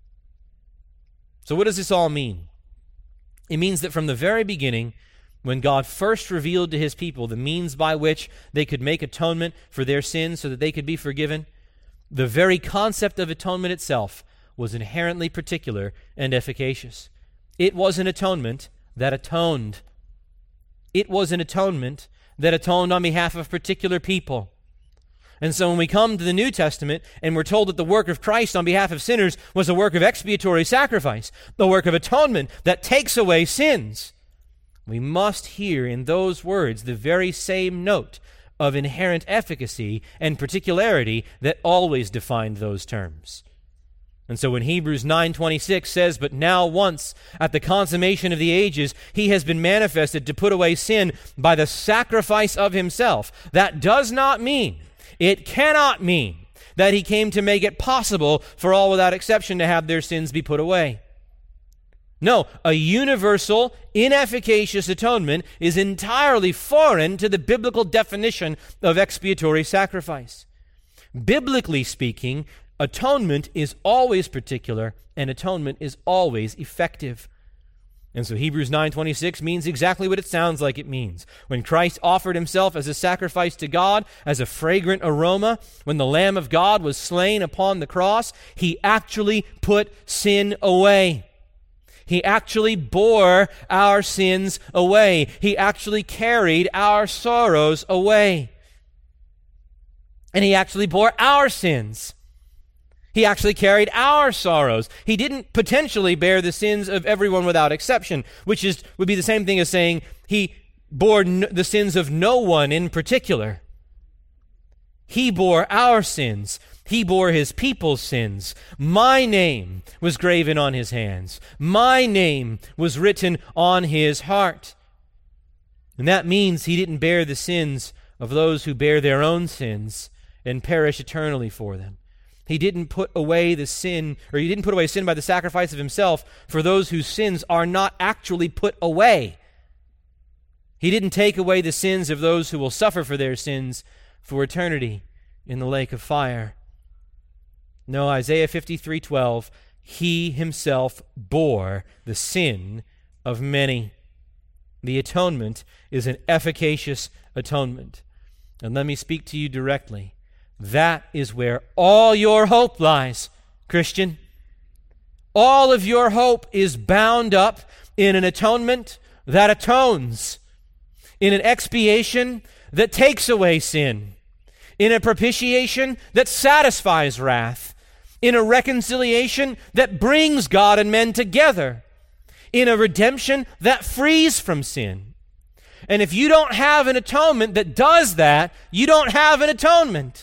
So what does this all mean? It means that from the very beginning, when God first revealed to his people the means by which they could make atonement for their sins so that they could be forgiven, the very concept of atonement itself was inherently particular and efficacious. It was an atonement that atoned. It was an atonement that atoned on behalf of particular people. And so when we come to the New Testament and we're told that the work of Christ on behalf of sinners was a work of expiatory sacrifice, the work of atonement that takes away sins, we must hear in those words the very same note of inherent efficacy and particularity that always defined those terms. And so when Hebrews nine twenty-six says, "But now once at the consummation of the ages, he has been manifested to put away sin by the sacrifice of himself," that does not mean, it cannot mean, that he came to make it possible for all without exception to have their sins be put away. No, a universal, inefficacious atonement is entirely foreign to the biblical definition of expiatory sacrifice. Biblically speaking, atonement is always particular and atonement is always effective. And so Hebrews nine twenty-six means exactly what it sounds like it means. When Christ offered himself as a sacrifice to God, as a fragrant aroma, when the Lamb of God was slain upon the cross, he actually put sin away. He actually bore our sins away. He actually carried our sorrows away. And he actually bore our sins. He actually carried our sorrows. He didn't potentially bear the sins of everyone without exception, which is would be the same thing as saying he bore n- the sins of no one in particular. He bore our sins. He bore his people's sins. My name was graven on his hands. My name was written on his heart. And that means he didn't bear the sins of those who bear their own sins and perish eternally for them. He didn't put away the sin, or he didn't put away sin by the sacrifice of himself for those whose sins are not actually put away. He didn't take away the sins of those who will suffer for their sins for eternity in the lake of fire. No, Isaiah fifty-three twelve, he himself bore the sin of many. The atonement is an efficacious atonement. And let me speak to you directly. That is where all your hope lies, Christian. All of your hope is bound up in an atonement that atones, in an expiation that takes away sin, in a propitiation that satisfies wrath, in a reconciliation that brings God and men together, in a redemption that frees from sin. And if you don't have an atonement that does that, you don't have an atonement.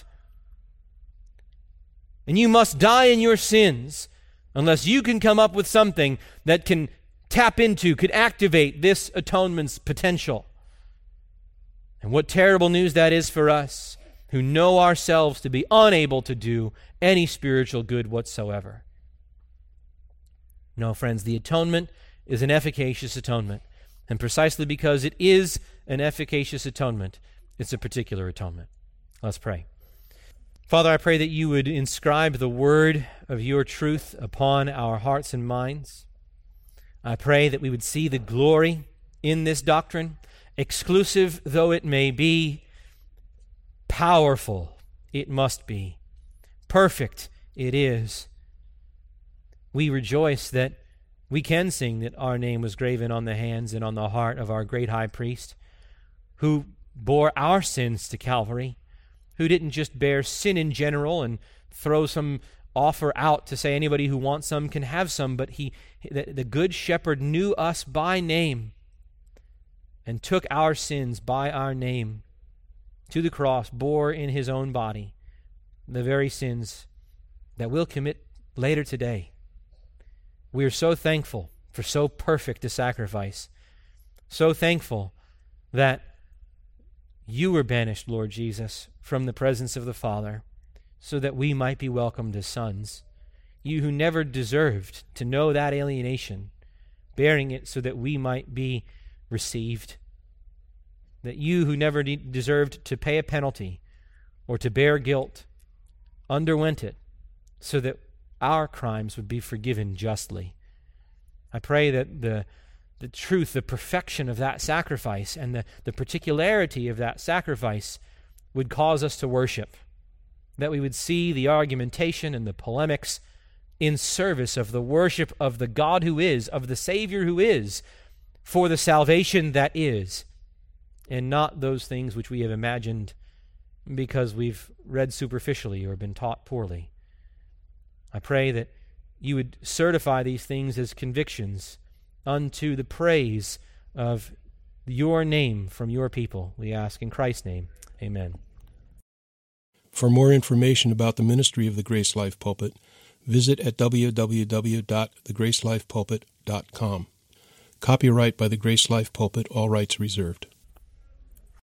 And you must die in your sins unless you can come up with something that can tap into, could activate this atonement's potential. And what terrible news that is for us who know ourselves to be unable to do any spiritual good whatsoever. No, friends, the atonement is an efficacious atonement. And precisely because it is an efficacious atonement, it's a particular atonement. Let's pray. Father, I pray that you would inscribe the word of your truth upon our hearts and minds. I pray that we would see the glory in this doctrine, exclusive though it may be, powerful it must be, perfect it is. We rejoice that we can sing that our name was graven on the hands and on the heart of our great high priest, who bore our sins to Calvary, who didn't just bear sin in general and throw some offer out to say anybody who wants some can have some, but he, the, the good shepherd knew us by name and took our sins by our name to the cross, bore in his own body the very sins that we'll commit later today. We are so thankful for so perfect a sacrifice, so thankful that you were banished, Lord Jesus, from the presence of the Father, so that we might be welcomed as sons. You who never deserved to know that alienation, bearing it so that we might be received. That you who never de- deserved to pay a penalty or to bear guilt, underwent it so that our crimes would be forgiven justly. I pray that the the truth, the perfection of that sacrifice and the, the particularity of that sacrifice would cause us to worship, that we would see the argumentation and the polemics in service of the worship of the God who is, of the Savior who is, for the salvation that is, and not those things which we have imagined because we've read superficially or been taught poorly. I pray that you would certify these things as convictions unto the praise of your name from your people. We ask in Christ's name. Amen. For more information about the ministry of the Grace Life Pulpit, visit at w w w dot the grace life pulpit dot com. Copyright by the Grace Life Pulpit, all rights reserved.